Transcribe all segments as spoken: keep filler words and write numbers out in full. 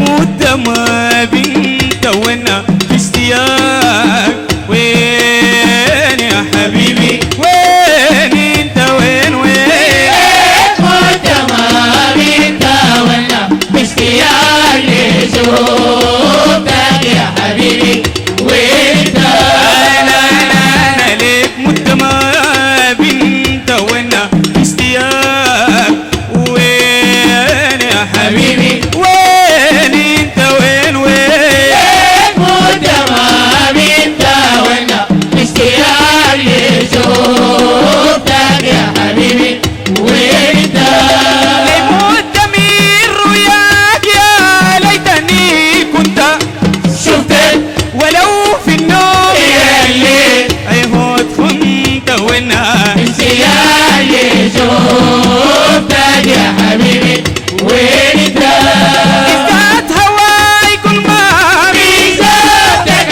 مدة ما بنت وانا في اشتياق. وين يا حبيبي وين انت وين وين مدة ما بنت وانا في اشتياق لشوفتك يا حبيبي. وانت انا انا انا ليك مدة ما بنت وانا في اشتياق. وين يا حبيبي وين انت وين وين مدة ما بنت وانا في اشتياق لشوفتك يا حبيبي. وانت لمدة من رؤياك يا ليتني كنت شفتك ولو في النوم يا الليل عهود كنت وانا اشتياق لشوفتك يا حبيبي. وانت ازداد هواي كل ما في شوفتك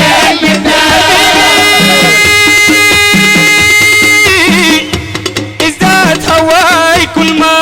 ازداد هواي كل ما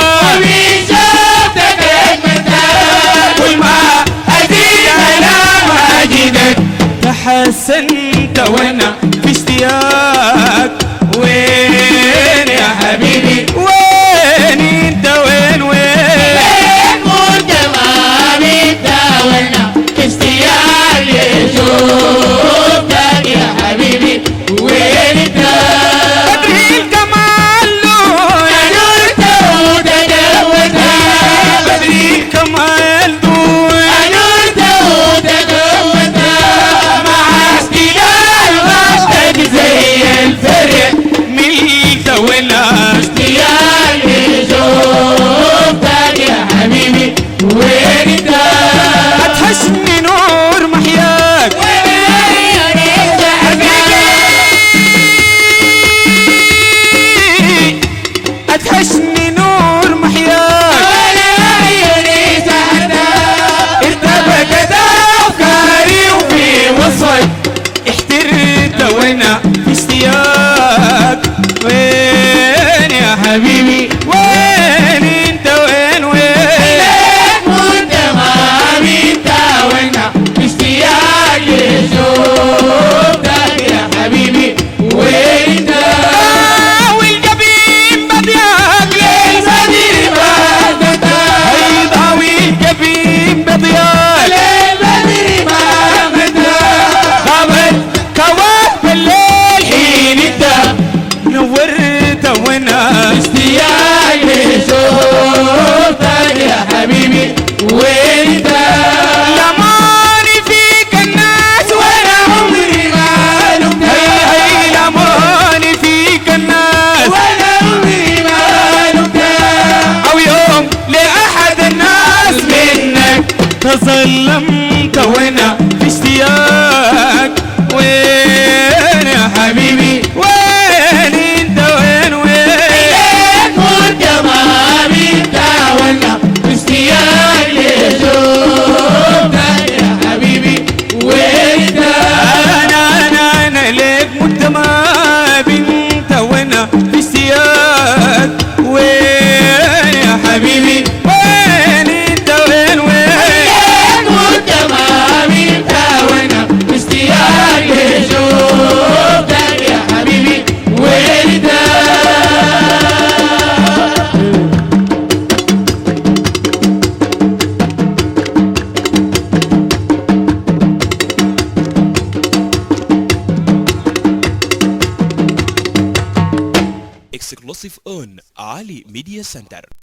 كل ما ازيد على ما اجدك تحسنت وانا في اشتياق. وين يا حبيبي وين انت وين وين مدة ما بنت وانا في اشتياق لشوفتك يا حبيبي. وانت بدري الكمال لون نورت وتجوزت بدري الكمال دون نورت وتجوزت مع اشتياق وقتك زي الفرح. ملت وانا اشتياق لشوفتك يا حبيبي. وانت اتحشني نور محياك اتحشني نور محياك ارتبكت افكاري وفي وصفك احترت وانا في اشتياق. وين يا حبيبي وين انت وين وين مدة ما بنت وانا في اشتياق لشوفتك يا حبيبي. وانت والجبين بضياق البدر ما فتى هيضاوي الجبين بضياق البدر ما فتى خبر كواك بالليل حين انت نورت وانا اشتياق لشوفتك يا حبيبي. وانت لماني فيك الناس وانا عمري ما لمت هي هي لماني فيك الناس ولا عمري ما لمت او يوم لاحد الناس منك تظلمت وانا في اشتياق. وين يا حبيبي وين انت وين وين مدة ما بنت وانا في اشتياق لشوفتك يا حبيبي. وانت انا انا انا ليك مدة ما بنت وانا في اشتياق. وين يا حبيبي وين انت وين وين مدة ما بنت وانا في اشتياق لشوفتك يا حبيبي. وانت exclusive on Ali Media Center.